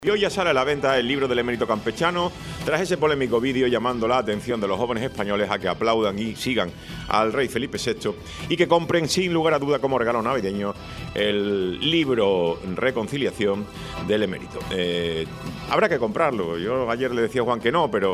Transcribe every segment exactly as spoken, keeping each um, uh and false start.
Y hoy ya sale a la venta el libro del emérito campechano, tras ese polémico vídeo llamando la atención de los jóvenes españoles a que aplaudan y sigan al rey Felipe sexto y que compren sin lugar a duda como regalo navideño el libro Reconciliación del emérito. Eh, habrá que comprarlo. Yo ayer le decía a Juan que no, pero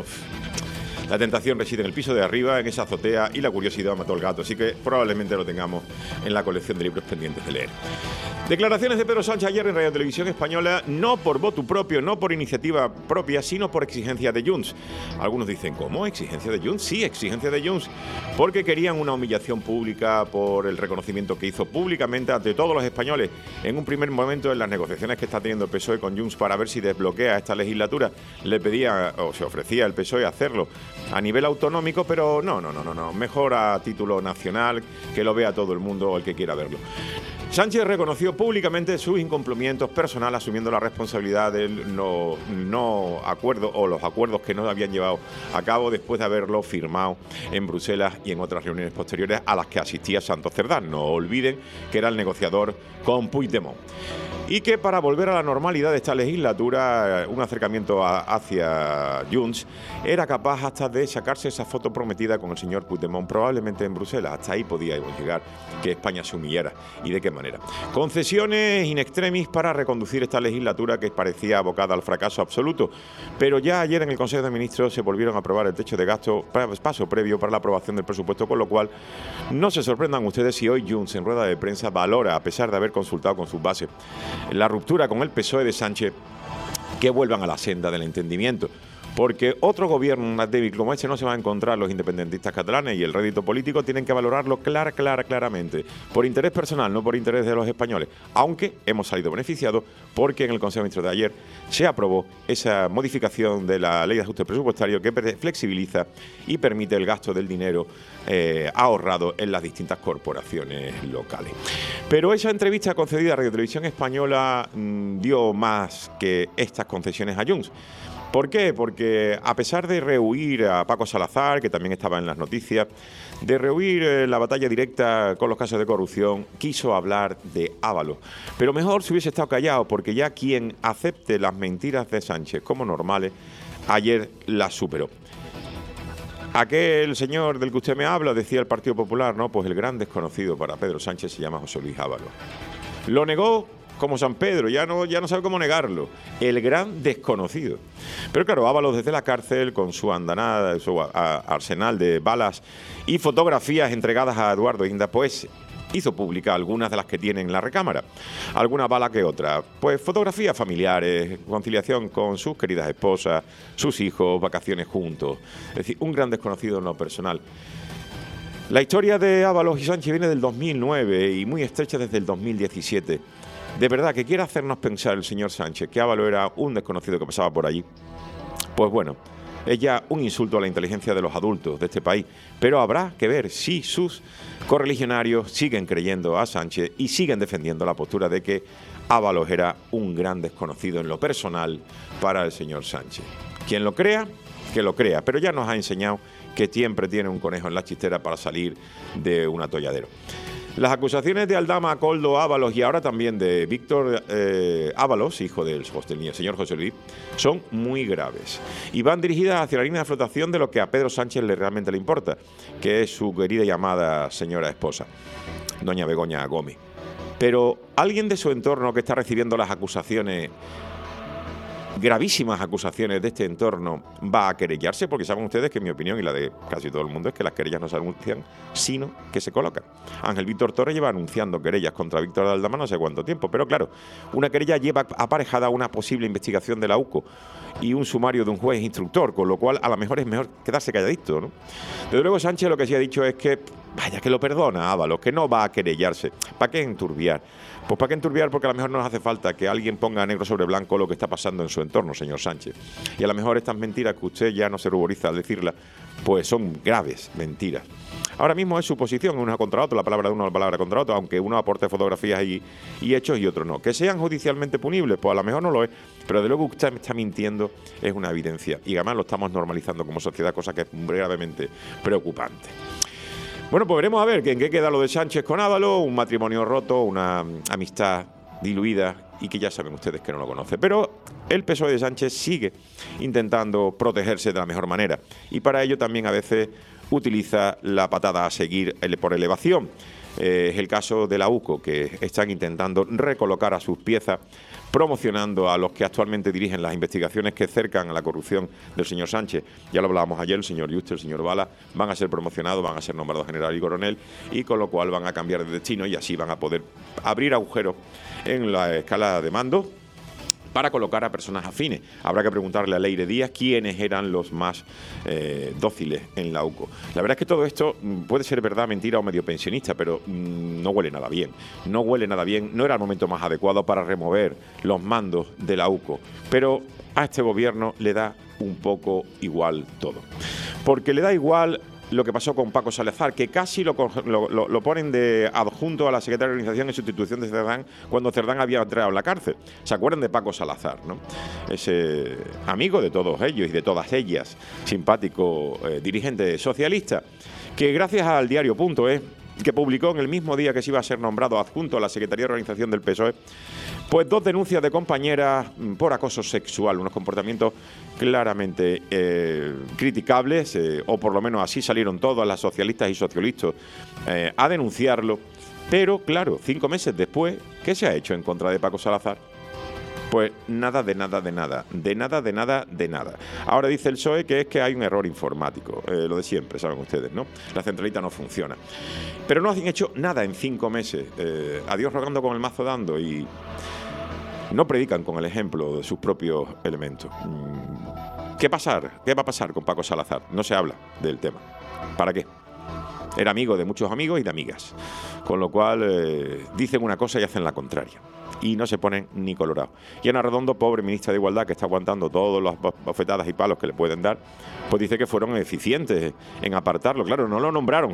la tentación reside en el piso de arriba, en esa azotea, y la curiosidad mató al gato, así que probablemente lo tengamos en la colección de libros pendientes de leer. Declaraciones de Pedro Sánchez ayer en Radio Televisión Española, no por voto propio, no por iniciativa propia, sino por exigencia de Junts. Algunos dicen, ¿cómo? ¿Exigencia de Junts? Sí, exigencia de Junts, porque querían una humillación pública por el reconocimiento que hizo públicamente ante todos los españoles en un primer momento en las negociaciones que está teniendo el P S O E con Junts para ver si desbloquea esta legislatura. Le pedía, o se ofrecía el P S O E hacerlo a nivel autonómico, pero no, no, no, no, no, mejor a título nacional, que lo vea todo el mundo o el que quiera verlo. Sánchez reconoció públicamente sus incumplimientos personales, asumiendo la responsabilidad del no, no acuerdo o los acuerdos que no habían llevado a cabo después de haberlo firmado en Bruselas y en otras reuniones posteriores a las que asistía Santos Cerdán. No olviden que era el negociador con Puigdemont. Y que para volver a la normalidad de esta legislatura, un acercamiento a, hacia Junts era capaz hasta de sacarse esa foto prometida con el señor Puigdemont, probablemente en Bruselas. Hasta ahí podíamos llegar, que España se humillara. ¿Y de qué manera? Concesiones in extremis para reconducir esta legislatura que parecía abocada al fracaso absoluto. Pero ya ayer en el Consejo de Ministros se volvieron a aprobar el techo de gasto, paso previo para la aprobación del presupuesto, con lo cual no se sorprendan ustedes si hoy Junts en rueda de prensa valora, a pesar de haber consultado con sus bases, la ruptura con el P S O E de Sánchez, que vuelvan a la senda del entendimiento. Porque otro gobierno más débil como este no se va a encontrar los independentistas catalanes, y el rédito político tienen que valorarlo clara, clara, claramente, por interés personal, no por interés de los españoles, aunque hemos salido beneficiados porque en el Consejo de Ministros de ayer se aprobó esa modificación de la Ley de Ajuste Presupuestario que flexibiliza y permite el gasto del dinero eh, ahorrado en las distintas corporaciones locales. Pero esa entrevista concedida a Radio Televisión Española mmm, dio más que estas concesiones a Junts. ¿Por qué? Porque a pesar de rehuir a Paco Salazar, que también estaba en las noticias, de rehuir eh, la batalla directa con los casos de corrupción, quiso hablar de Ábalos. Pero mejor si hubiese estado callado, porque ya quien acepte las mentiras de Sánchez como normales, ayer las superó. Aquel señor del que usted me habla, decía el Partido Popular, no, pues el gran desconocido para Pedro Sánchez se llama José Luis Ábalos. Lo negó como San Pedro, ya no, ya no sabe cómo negarlo, el gran desconocido. Pero claro, Ábalos desde la cárcel, con su andanada, su a, a, arsenal de balas y fotografías entregadas a Eduardo Inda, pues hizo pública algunas de las que tiene en la recámara, alguna bala que otra, pues fotografías familiares, conciliación con sus queridas esposas, sus hijos, vacaciones juntos, es decir, un gran desconocido en lo personal. La historia de Ábalos y Sánchez viene del dos mil nueve y muy estrecha desde el dos mil diecisiete. De verdad, que quiere hacernos pensar el señor Sánchez que Ábalos era un desconocido que pasaba por allí. Pues bueno, es ya un insulto a la inteligencia de los adultos de este país. Pero habrá que ver si sus correligionarios siguen creyendo a Sánchez y siguen defendiendo la postura de que Ábalos era un gran desconocido en lo personal para el señor Sánchez. Quien lo crea, que lo crea, pero ya nos ha enseñado que siempre tiene un conejo en la chistera para salir de un atolladero. Las acusaciones de Aldama, Koldo, Ábalos y ahora también de Víctor eh, Ábalos, hijo del, del señor José Luis, son muy graves y van dirigidas hacia la línea de flotación de lo que a Pedro Sánchez le realmente le importa, que es su querida y amada señora esposa, doña Begoña Gómez. Pero alguien de su entorno que está recibiendo las acusaciones, gravísimas acusaciones de este entorno, va a querellarse, porque saben ustedes que mi opinión y la de casi todo el mundo es que las querellas no se anuncian, sino que se colocan. Ángel Víctor Torres lleva anunciando querellas contra Víctor Aldama no sé cuánto tiempo, pero claro, una querella lleva aparejada una posible investigación de la U C O y un sumario de un juez instructor, con lo cual a lo mejor es mejor quedarse calladito, ¿no? Desde luego Sánchez lo que sí ha dicho es que vaya que lo perdona Ábalos, que no va a querellarse. ¿Para qué enturbiar? Pues para qué enturbiar, porque a lo mejor nos hace falta que alguien ponga negro sobre blanco lo que está pasando en su entorno, señor Sánchez. Y a lo mejor estas mentiras que usted ya no se ruboriza al decirlas, pues son graves mentiras. Ahora mismo es su posición, una contra otra, la palabra de uno, la palabra contra otro, aunque uno aporte fotografías y, y hechos y otro no. Que sean judicialmente punibles, pues a lo mejor no lo es, pero de luego usted está mintiendo es una evidencia. Y además lo estamos normalizando como sociedad, cosa que es gravemente preocupante. Bueno, pues veremos a ver en qué queda lo de Sánchez con Ábalos, un matrimonio roto, una amistad diluida y que ya saben ustedes que no lo conoce. Pero el P S O E de Sánchez sigue intentando protegerse de la mejor manera y para ello también a veces utiliza la patada a seguir por elevación. Eh, es el caso de la U C O, que están intentando recolocar a sus piezas, promocionando a los que actualmente dirigen las investigaciones que cercan a la corrupción del señor Sánchez. Ya lo hablábamos ayer, el señor Yuste, el señor Bala, van a ser promocionados, van a ser nombrados general y coronel, y con lo cual van a cambiar de destino y así van a poder abrir agujeros en la escala de mando para colocar a personas afines. Habrá que preguntarle a Leire Díaz quiénes eran los más eh, dóciles en la U C O. La verdad es que todo esto puede ser verdad, mentira o medio pensionista, pero mmm, no huele nada bien. No huele nada bien, no era el momento más adecuado para remover los mandos de la U C O. Pero a este gobierno le da un poco igual todo. Porque le da igual lo que pasó con Paco Salazar, que casi lo, lo, lo ponen de adjunto a la secretaria de organización en sustitución de Cerdán cuando Cerdán había entrado en la cárcel. ¿Se acuerdan de Paco Salazar, no? Ese amigo de todos ellos y de todas ellas, simpático eh, dirigente socialista, que gracias al diario punto es, que publicó en el mismo día que se iba a ser nombrado adjunto a la Secretaría de Organización del P S O E, pues dos denuncias de compañeras por acoso sexual, unos comportamientos claramente eh, criticables, eh, o por lo menos así salieron todas las socialistas y socialistas eh, a denunciarlo. Pero claro, cinco meses después, ¿qué se ha hecho en contra de Paco Salazar? Pues nada de nada de nada, de nada de nada de nada. Ahora dice el P S O E que es que hay un error informático, eh, lo de siempre, saben ustedes, ¿no? La centralita no funciona. Pero no han hecho nada en cinco meses. Eh, adiós rogando con el mazo dando y no predican con el ejemplo de sus propios elementos. ¿Qué pasar? ¿Qué va a pasar con Paco Salazar? No se habla del tema. ¿Para qué? Era amigo de muchos amigos y de amigas. Con lo cual eh, dicen una cosa y hacen la contraria. Y no se ponen ni colorados. Y Ana Redondo, pobre ministra de Igualdad, que está aguantando todas las bofetadas y palos que le pueden dar, pues dice que fueron eficientes en apartarlo. Claro, no lo nombraron,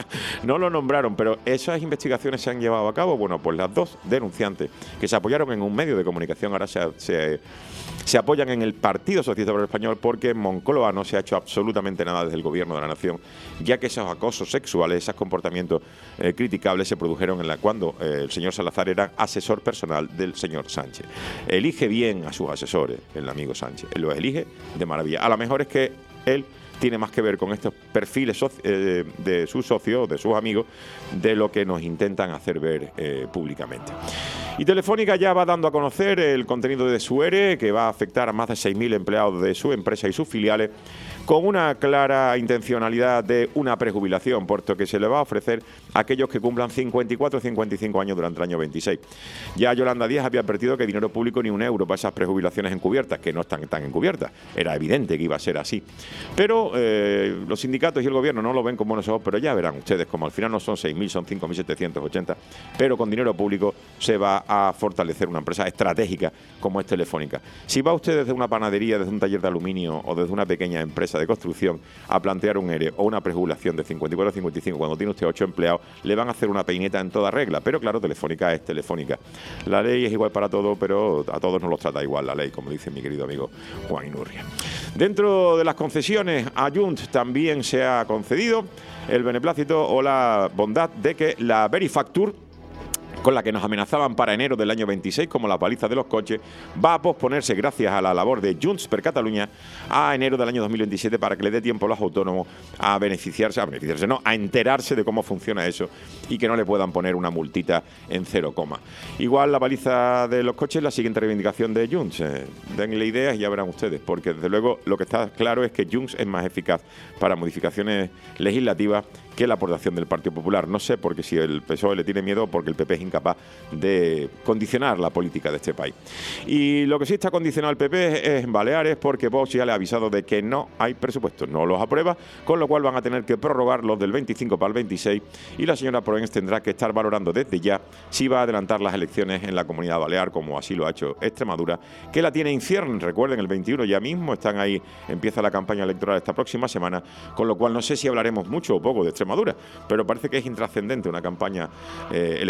no lo nombraron, pero esas investigaciones se han llevado a cabo. Bueno, pues las dos denunciantes que se apoyaron en un medio de comunicación ahora se, se, se apoyan en el Partido Socialista Obrero Español porque en Moncloa no se ha hecho absolutamente nada desde el Gobierno de la Nación, ya que esos acosos sexuales, esos comportamientos eh, criticables se produjeron en la cuando eh, el señor Salazar era asesor personal del señor Sánchez. Elige bien a sus asesores, el amigo Sánchez. Él los elige de maravilla. A lo mejor es que él tiene más que ver con estos perfiles eh, de sus socios, de sus amigos, de lo que nos intentan hacer ver eh, públicamente. Y Telefónica ya va dando a conocer el contenido de su E R E, que va a afectar a más de seis mil empleados de su empresa y sus filiales, con una clara intencionalidad de una prejubilación, puesto que se le va a ofrecer a aquellos que cumplan cincuenta y cuatro o cincuenta y cinco años durante el año veintiséis. Ya Yolanda Díaz había advertido que dinero público ni un euro para esas prejubilaciones encubiertas, que no están tan encubiertas. Era evidente que iba a ser así. Pero eh, los sindicatos y el gobierno no lo ven con buenos ojos, pero ya verán ustedes como al final no son seis mil, son cinco mil setecientos ochenta, pero con dinero público se va a fortalecer una empresa estratégica como es Telefónica. Si va usted desde una panadería, desde un taller de aluminio o desde una pequeña empresa de construcción a plantear un E R E o una prejubilación de cincuenta y cuatro a cincuenta y cinco cuando tiene usted ocho empleados, le van a hacer una peineta en toda regla. Pero claro, Telefónica es Telefónica. La ley es igual para todo, pero a todos nos los trata igual la ley, como dice mi querido amigo Juan Inurria. Dentro de las concesiones, a Junts también se ha concedido el beneplácito o la bondad de que la Verifactur, con la que nos amenazaban para enero del año veintiséis, como la paliza de los coches, va a posponerse gracias a la labor de Junts per Catalunya a enero del año dos mil veintisiete para que le dé tiempo a los autónomos a beneficiarse, a beneficiarse, no, a enterarse de cómo funciona eso y que no le puedan poner una multita en cero coma. Igual la paliza de los coches, la siguiente reivindicación de Junts. Eh, denle ideas y ya verán ustedes, porque desde luego lo que está claro es que Junts es más eficaz para modificaciones legislativas que la aportación del Partido Popular. No sé porque si el P S O E le tiene miedo, porque el P P es incapaz de condicionar la política de este país. Y lo que sí está condicionado el P P es en Baleares, porque Vox ya le ha avisado de que no hay presupuestos, no los aprueba, con lo cual van a tener que prorrogar los del veinticinco para el veintiséis y la señora Proens tendrá que estar valorando desde ya si va a adelantar las elecciones en la Comunidad Balear, como así lo ha hecho Extremadura, que la tiene en ciernes. Recuerden, el veintiuno ya mismo están ahí, empieza la campaña electoral esta próxima semana, con lo cual no sé si hablaremos mucho o poco de Extremadura, pero parece que es intrascendente una campaña eh, electoral autonómica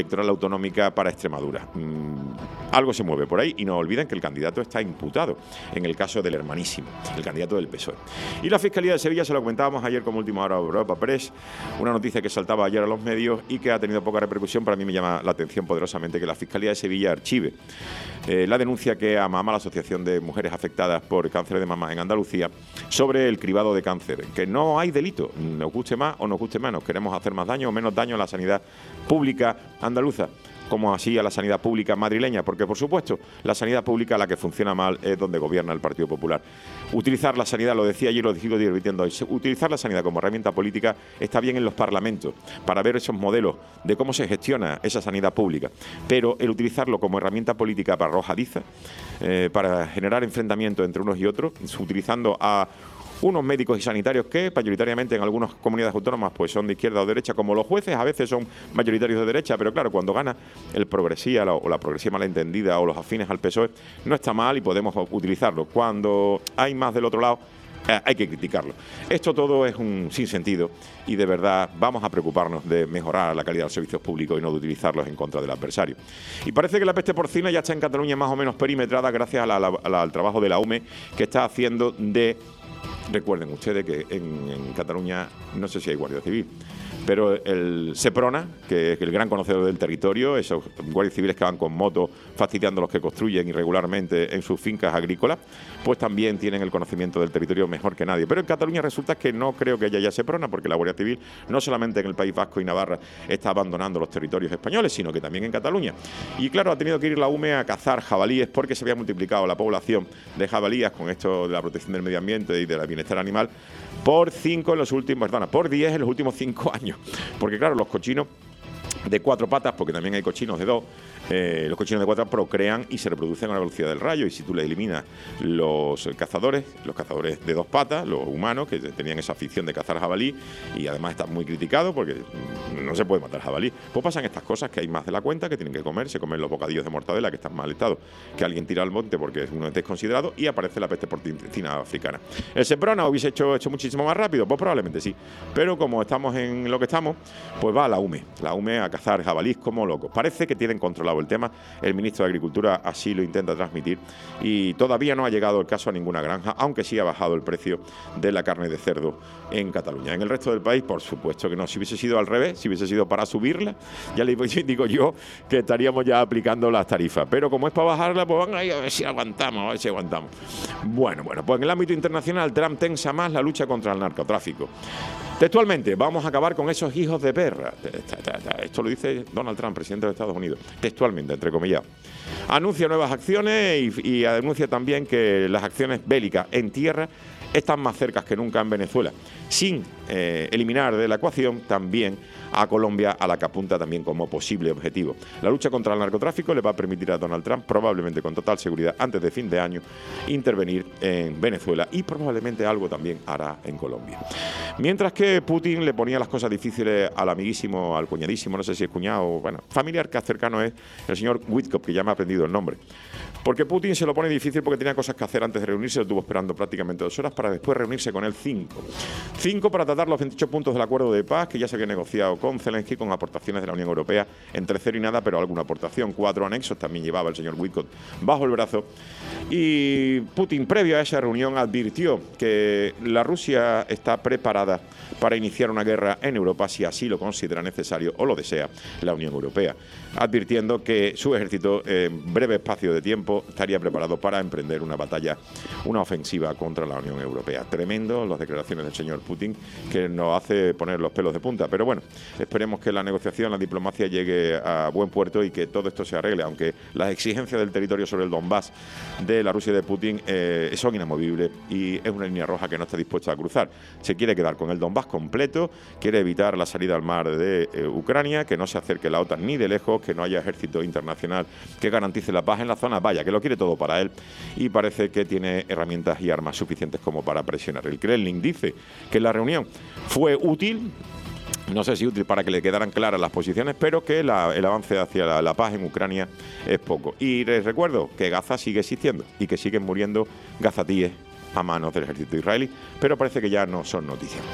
autonómica para Extremadura. Mm, algo se mueve por ahí y no olviden que el candidato está imputado en el caso del hermanísimo, el candidato del P S O E. Y la Fiscalía de Sevilla, se lo comentábamos ayer como última hora a Europa Press, una noticia que saltaba ayer a los medios y que ha tenido poca repercusión. Para mí me llama la atención poderosamente que la Fiscalía de Sevilla archive eh, la denuncia que AMAMA, la Asociación de Mujeres Afectadas por Cáncer de Mama en Andalucía, sobre el cribado de cáncer, que no hay delito, nos guste más o nos guste menos, queremos hacer más daño o menos daño a la sanidad pública andaluza, como así a la sanidad pública madrileña, porque por supuesto la sanidad pública, la que funciona mal, es donde gobierna el Partido Popular. Utilizar la sanidad, lo decía ayer y lo sigo repitiendo hoy, utilizar la sanidad como herramienta política está bien en los parlamentos, para ver esos modelos de cómo se gestiona esa sanidad pública, pero el utilizarlo como herramienta política para arrojadiza, eh, para generar enfrentamientos entre unos y otros, utilizando a unos médicos y sanitarios que mayoritariamente en algunas comunidades autónomas pues son de izquierda o derecha, como los jueces a veces son mayoritarios de derecha, pero claro, cuando gana el progresía o la progresía malentendida o los afines al P S O E, no está mal y podemos utilizarlo. Cuando hay más del otro lado, eh, hay que criticarlo. Esto todo es un sinsentido y de verdad vamos a preocuparnos de mejorar la calidad de los servicios públicos y no de utilizarlos en contra del adversario. Y parece que la peste porcina ya está en Cataluña más o menos perimetrada gracias a la, a la, al trabajo de la U M E, que está haciendo de... Recuerden ustedes que en, en Cataluña no sé si hay Guardia Civil, pero el Seprona, que es el gran conocedor del territorio, esos guardias civiles que van con motos fastidiando a los que construyen irregularmente en sus fincas agrícolas, pues también tienen el conocimiento del territorio mejor que nadie. Pero en Cataluña resulta que no creo que haya ya Seprona, porque la Guardia Civil no solamente en el País Vasco y Navarra está abandonando los territorios españoles, sino que también en Cataluña. Y claro, ha tenido que ir la U M E a cazar jabalíes porque se había multiplicado la población de jabalíes con esto de la protección del medio ambiente y del bienestar animal por cinco en los últimos, perdona, por diez en los últimos cinco años. Porque claro, los cochinos de cuatro patas, porque también hay cochinos de dos, eh, los cochinos de cuatro procrean y se reproducen a la velocidad del rayo, y si tú le eliminas los cazadores, los cazadores de dos patas, los humanos que tenían esa afición de cazar jabalí, y además están muy criticados porque no se puede matar jabalí, pues pasan estas cosas, que hay más de la cuenta, que tienen que comer, se comen los bocadillos de mortadela que están en mal estado, que alguien tira al monte porque uno es desconsiderado, y aparece la peste porcina africana. ¿El Seprona hubiese hecho, hecho muchísimo más rápido? Pues probablemente sí, pero como estamos en lo que estamos, pues va a la U M E, la U M E a cazar jabalís como locos. Parece que tienen controlado el tema, el ministro de Agricultura así lo intenta transmitir, y todavía no ha llegado el caso a ninguna granja, aunque sí ha bajado el precio de la carne de cerdo en Cataluña. En el resto del país, por supuesto que no. Si hubiese sido al revés, si hubiese sido para subirla, ya le digo yo que estaríamos ya aplicando las tarifas, pero como es para bajarla, pues van ahí a ver si aguantamos, a ver si aguantamos. Bueno, bueno, pues en el ámbito internacional, Trump tensa más la lucha contra el narcotráfico. Textualmente, vamos a acabar con esos hijos de perra. Esto lo dice Donald Trump, presidente de Estados Unidos. Textualmente, entre comillas. Anuncia nuevas acciones y, y anuncia también que las acciones bélicas en tierra están más cercas que nunca en Venezuela, sin eh, eliminar de la ecuación también a Colombia, a la que apunta también como posible objetivo. La lucha contra el narcotráfico le va a permitir a Donald Trump, probablemente con total seguridad, antes de fin de año, intervenir en Venezuela, y probablemente algo también hará en Colombia. Mientras que Putin le ponía las cosas difíciles al amiguísimo, al cuñadísimo, no sé si es cuñado, bueno, familiar que cercano es el señor Witkoff, que ya me ha aprendido el nombre. Porque Putin se lo pone difícil porque tenía cosas que hacer antes de reunirse, lo estuvo esperando prácticamente dos horas para después reunirse con él cinco. Cinco para tratar los veintiocho puntos del acuerdo de paz que ya se había negociado con Zelensky, con aportaciones de la Unión Europea entre cero y nada, pero alguna aportación. Cuatro anexos también llevaba el señor Witkoff bajo el brazo. Y Putin, previo a esa reunión, advirtió que la Rusia está preparada para iniciar una guerra en Europa si así lo considera necesario o lo desea la Unión Europea, advirtiendo que su ejército en breve espacio de tiempo estaría preparado para emprender una batalla, una ofensiva contra la Unión Europea. Tremendo las declaraciones del señor Putin, que nos hace poner los pelos de punta, pero bueno, esperemos que la negociación, la diplomacia llegue a buen puerto y que todo esto se arregle, aunque las exigencias del territorio sobre el Donbass de la Rusia de Putin eh, son inamovibles y es una línea roja que no está dispuesta a cruzar. Se quiere quedar con el Donbass completo, quiere evitar la salida al mar de eh, Ucrania, que no se acerque la OTAN ni de lejos, que no haya ejército internacional que garantice la paz en la zona, vaya, que lo quiere todo para él, y parece que tiene herramientas y armas suficientes como para presionar. El Kremlin dice que la reunión fue útil, no sé si útil para que le quedaran claras las posiciones, pero que la, el avance hacia la, la paz en Ucrania es poco. Y les recuerdo que Gaza sigue existiendo y que siguen muriendo gazatíes a manos del ejército israelí, pero parece que ya no son noticias.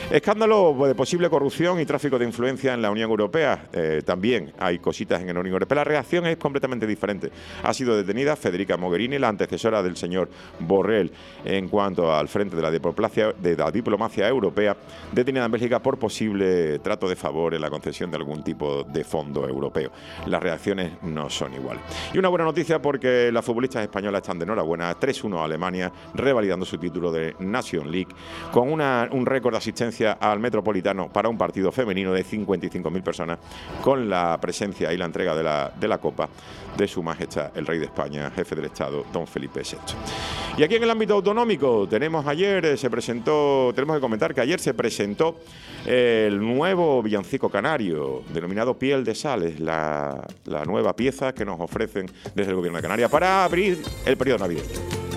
Escándalo de posible corrupción y tráfico de influencia en la Unión Europea. Eh, también hay cositas en la Unión Europea. La reacción es completamente diferente. Ha sido detenida Federica Mogherini, la antecesora del señor Borrell, en cuanto al frente de la diplomacia, de la diplomacia europea, detenida en Bélgica por posible trato de favor en la concesión de algún tipo de fondo europeo. Las reacciones no son iguales. Y una buena noticia porque las futbolistas españolas están de enhorabuena. tres uno a Alemania, revalidando su título de Nation League, con una, un récord de asistencia al Metropolitano para un partido femenino de cincuenta y cinco mil personas, con la presencia y la entrega de la, de la Copa de Su Majestad el Rey de España, jefe del Estado, don Felipe sexto. Y aquí en el ámbito autonómico tenemos ayer, eh, se presentó, tenemos que comentar que ayer se presentó eh, el nuevo villancico canario, denominado Piel de Sales, la, la nueva pieza que nos ofrecen desde el Gobierno de Canarias para abrir el periodo navideño.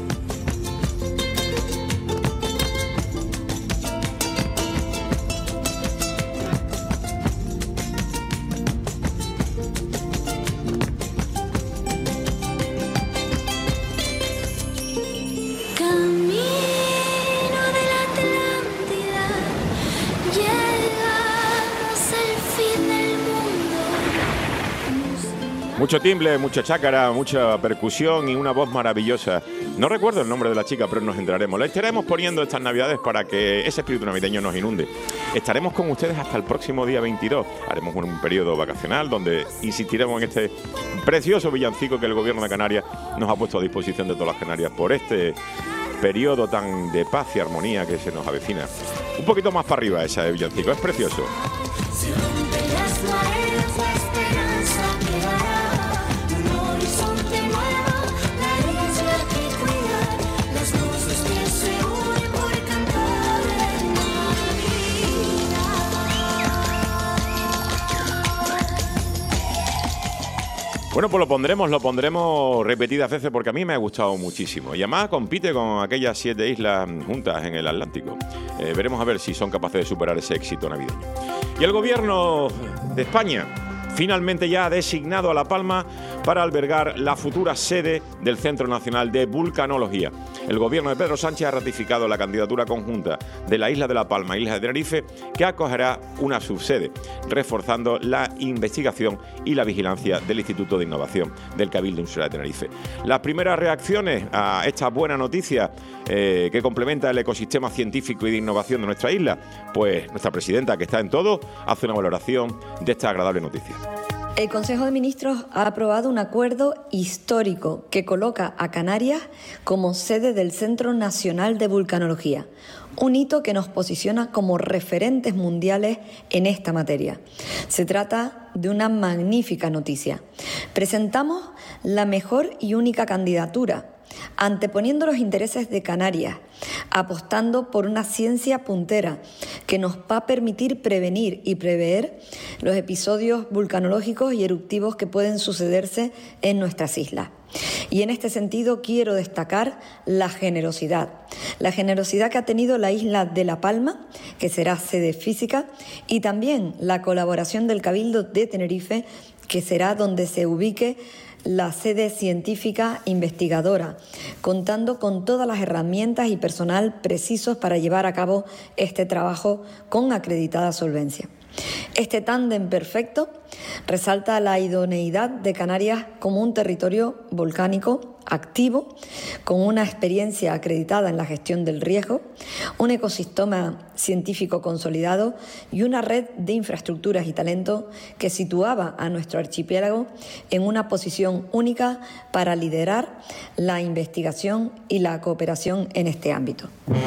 Mucho timbre, mucha chácara, mucha percusión y una voz maravillosa. No recuerdo el nombre de la chica, pero nos enteraremos. La estaremos poniendo estas navidades para que ese espíritu navideño nos inunde. Estaremos con ustedes hasta el próximo día veintidós. Haremos un, un periodo vacacional donde insistiremos en este precioso villancico que el Gobierno de Canarias nos ha puesto a disposición de todas las Canarias por este periodo tan de paz y armonía que se nos avecina. Un poquito más para arriba ese villancico, es precioso. Bueno, pues lo pondremos, lo pondremos repetidas veces porque a mí me ha gustado muchísimo. Y además compite con aquellas siete islas juntas en el Atlántico. Eh, veremos a ver si son capaces de superar ese éxito navideño. Y el Gobierno de España finalmente ya ha designado a La Palma para albergar la futura sede del Centro Nacional de Vulcanología. El Gobierno de Pedro Sánchez ha ratificado la candidatura conjunta de la isla de La Palma e isla de Tenerife, que acogerá una subsede, reforzando la investigación y la vigilancia del Instituto de Innovación del Cabildo Insular de Tenerife. Las primeras reacciones a esta buena noticia eh, que complementa el ecosistema científico y de innovación de nuestra isla, pues nuestra presidenta, que está en todo, hace una valoración de esta agradable noticia. El Consejo de Ministros ha aprobado un acuerdo histórico que coloca a Canarias como sede del Centro Nacional de Vulcanología, un hito que nos posiciona como referentes mundiales en esta materia. Se trata de una magnífica noticia. Presentamos la mejor y única candidatura, anteponiendo los intereses de Canarias, apostando por una ciencia puntera que nos va a permitir prevenir y prever los episodios vulcanológicos y eruptivos que pueden sucederse en nuestras islas. Y en este sentido quiero destacar la generosidad, la generosidad que ha tenido la isla de La Palma, que será sede física, y también la colaboración del Cabildo de Tenerife, que será donde se ubique la sede científica investigadora, contando con todas las herramientas y personal precisos para llevar a cabo este trabajo con acreditada solvencia. Este tándem perfecto resalta la idoneidad de Canarias como un territorio volcánico activo, con una experiencia acreditada en la gestión del riesgo, un ecosistema científico consolidado y una red de infraestructuras y talento que situaba a nuestro archipiélago en una posición única para liderar la investigación y la cooperación en este ámbito.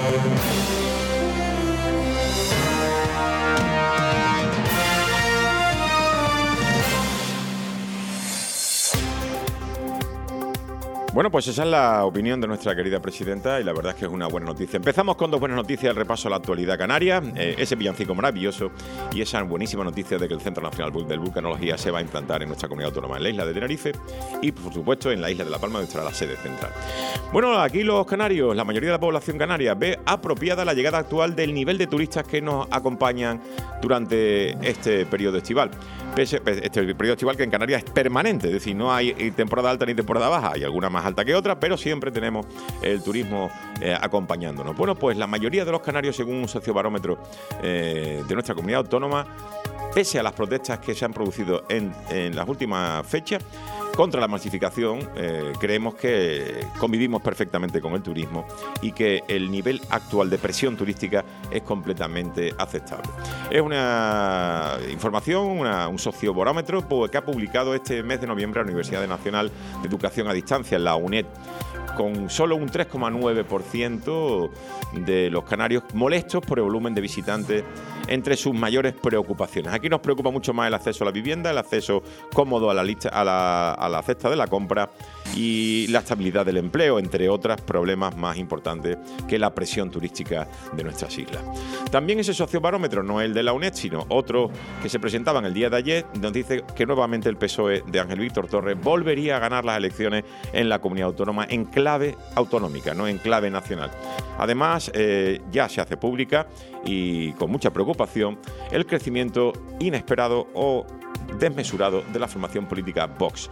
Bueno, pues esa es la opinión de nuestra querida presidenta y la verdad es que es una buena noticia. Empezamos con dos buenas noticias, el repaso a la actualidad canaria, eh, ese villancico maravilloso y esa buenísima noticia de que el Centro Nacional de Vulcanología se va a implantar en nuestra comunidad autónoma, en la isla de Tenerife y, por supuesto, en la isla de La Palma, donde estará la sede central. Bueno, aquí los canarios, la mayoría de la población canaria, ve apropiada la llegada actual del nivel de turistas que nos acompañan durante este periodo estival. Este periodo estival que en Canarias es permanente, es decir, no hay temporada alta ni temporada baja, hay alguna más más alta que otra, pero siempre tenemos el turismo eh, acompañándonos. Bueno, pues la mayoría de los canarios, según un sociobarómetro eh, de nuestra comunidad autónoma, pese a las protestas que se han producido en, en las últimas fechas contra la masificación, eh, creemos que convivimos perfectamente con el turismo y que el nivel actual de presión turística es completamente aceptable. Es una información, una, un sociobarómetro que ha publicado este mes de noviembre la Universidad Nacional de Educación a Distancia, la UNED, con solo un tres coma nueve por ciento de los canarios molestos por el volumen de visitantes entre sus mayores preocupaciones. Aquí nos preocupa mucho más el acceso a la vivienda, el acceso cómodo a la lista, a la, a la cesta de la compra y la estabilidad del empleo, entre otros problemas más importantes que la presión turística de nuestras islas. También ese sociobarómetro, no el de la UNED, sino otro que se presentaba en el día de ayer, nos dice que nuevamente el P S O E de Ángel Víctor Torres volvería a ganar las elecciones en la comunidad autónoma en clave autonómica, no en clave nacional. Además, eh, ya se hace pública y con mucha preocupación el crecimiento inesperado o desmesurado de la formación política Vox,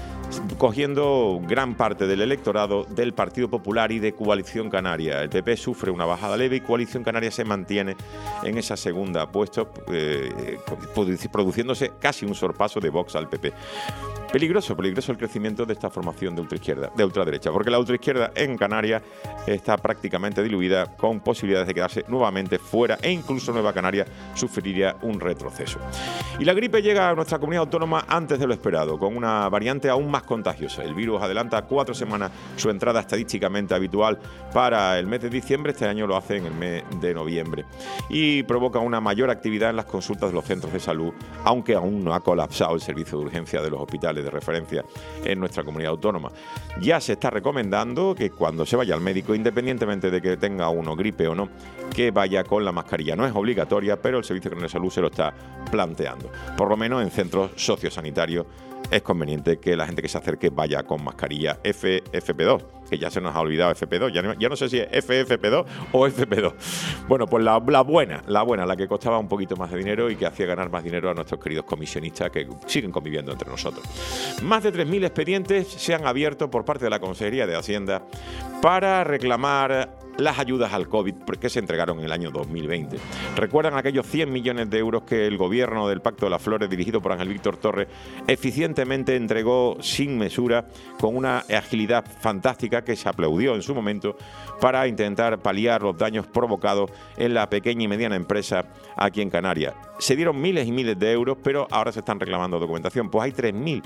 cogiendo gran parte del electorado del Partido Popular y de Coalición Canaria. El P P sufre una bajada leve y Coalición Canaria se mantiene en esa segunda puesto, eh, produciéndose casi un sorpaso de Vox al P P. Peligroso, peligroso el crecimiento de esta formación de ultraizquierda, de ultraderecha, porque la ultraizquierda en Canarias está prácticamente diluida, con posibilidades de quedarse nuevamente fuera, e incluso Nueva Canaria sufriría un retroceso. Y la gripe llega a nuestra comunidad autónoma antes de lo esperado, con una variante aún más contagiosa. El virus adelanta cuatro semanas su entrada estadísticamente habitual para el mes de diciembre. Este año lo hace en el mes de noviembre y provoca una mayor actividad en las consultas de los centros de salud, aunque aún no ha colapsado el servicio de urgencia de los hospitales de referencia en nuestra comunidad autónoma. Ya se está recomendando que cuando se vaya al médico, independientemente de que tenga uno gripe o no, que vaya con la mascarilla. No es obligatoria, pero el Servicio Canario de Salud se lo está planteando. Por lo menos en centros sociosanitarios es conveniente que la gente que se acerque vaya con mascarilla F F P dos, que ya se nos ha olvidado F P dos, ya no, ya no sé si es F F P dos o F P dos. Bueno, pues la, la buena, la buena, la que costaba un poquito más de dinero y que hacía ganar más dinero a nuestros queridos comisionistas que siguen conviviendo entre nosotros. Más de tres mil expedientes se han abierto por parte de la Consejería de Hacienda para reclamar las ayudas al COVID que se entregaron en el año dos mil veinte. ¿Recuerdan aquellos cien millones de euros que el gobierno del Pacto de las Flores, dirigido por Ángel Víctor Torres, eficientemente entregó sin mesura, con una agilidad fantástica que se aplaudió en su momento, para intentar paliar los daños provocados en la pequeña y mediana empresa aquí en Canarias? Se dieron miles y miles de euros, pero ahora se están reclamando documentación. Pues hay tres mil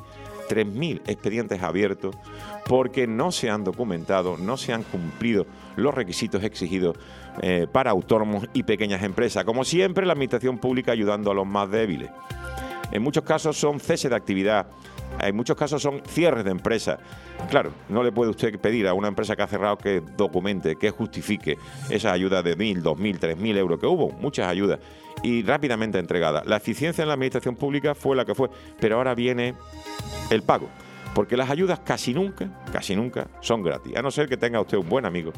expedientes abiertos porque no se han documentado, no se han cumplido los requisitos exigidos eh, para autónomos y pequeñas empresas. Como siempre, la administración pública ayudando a los más débiles. En muchos casos son cese de actividad, en muchos casos son cierres de empresas. Claro, no le puede usted pedir a una empresa que ha cerrado que documente, que justifique esas ayudas de mil, dos mil, tres mil euros, que hubo muchas ayudas y rápidamente entregadas. La eficiencia en la administración pública fue la que fue, pero ahora viene el pago, porque las ayudas casi nunca, casi nunca son gratis, a no ser que tenga usted un buen amigo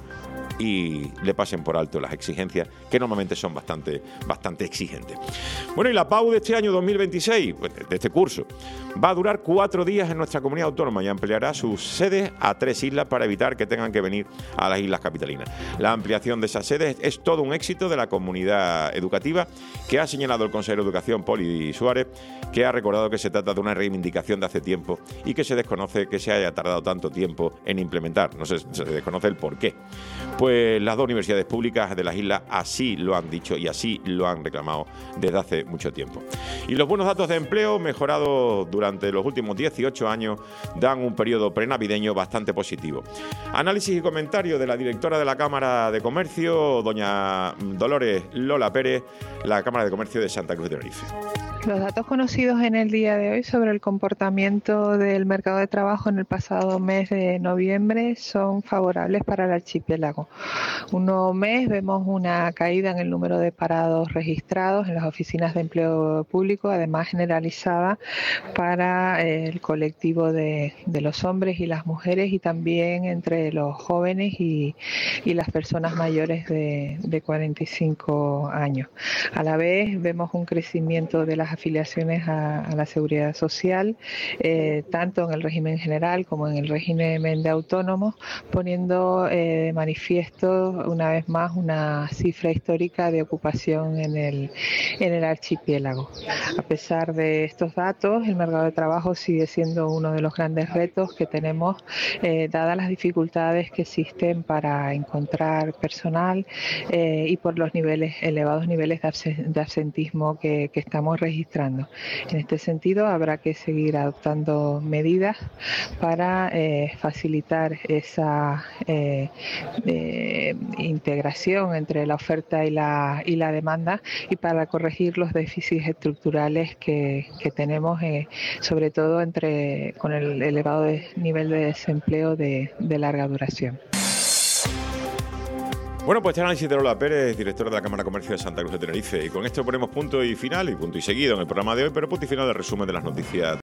y le pasen por alto las exigencias, que normalmente son bastante, bastante exigentes. Bueno, y la P A U de este año dos mil veintiséis, pues de este curso, va a durar cuatro días en nuestra comunidad autónoma y ampliará sus sedes a tres islas para evitar que tengan que venir a las islas capitalinas. La ampliación de esas sedes es todo un éxito de la comunidad educativa, que ha señalado el consejero de Educación, Poli Suárez, que ha recordado que se trata de una reivindicación de hace tiempo y que se desconoce que se haya tardado tanto tiempo en implementar. No se, se desconoce el por qué. Pues las dos universidades públicas de las islas así lo han dicho y así lo han reclamado desde hace mucho tiempo. Y los buenos datos de empleo mejorados durante los últimos dieciocho años dan un periodo prenavideño bastante positivo. Análisis y comentario de la directora de la Cámara de Comercio, doña Dolores Lola Pérez, la Cámara de Comercio de Santa Cruz de Tenerife. Los datos conocidos en el día de hoy sobre el comportamiento del mercado de trabajo en el pasado mes de noviembre son favorables para el archipiélago. Un nuevo mes, vemos una caída en el número de parados registrados en las oficinas de empleo público, además generalizada para el colectivo de, de los hombres y las mujeres, y también entre los jóvenes y, y las personas mayores de, de cuarenta y cinco años. A la vez vemos un crecimiento de las las afiliaciones a, a la seguridad social, eh, tanto en el régimen general como en el régimen de autónomos, poniendo eh, de manifiesto una vez más una cifra histórica de ocupación en el, en el archipiélago. A pesar de estos datos, el mercado de trabajo sigue siendo uno de los grandes retos que tenemos, eh, dadas las dificultades que existen para encontrar personal eh, y por los niveles elevados niveles de, absen- de absentismo que, que estamos registrando. En este sentido, habrá que seguir adoptando medidas para eh, facilitar esa eh, eh, integración entre la oferta y la, y la demanda, y para corregir los déficits estructurales que, que tenemos, eh, sobre todo entre con el elevado de- nivel de desempleo de, de larga duración. Bueno, pues este análisis de Lola Pérez, directora de la Cámara de Comercio de Santa Cruz de Tenerife. Y con esto ponemos punto y final y punto y seguido en el programa de hoy, pero punto y final del resumen de las noticias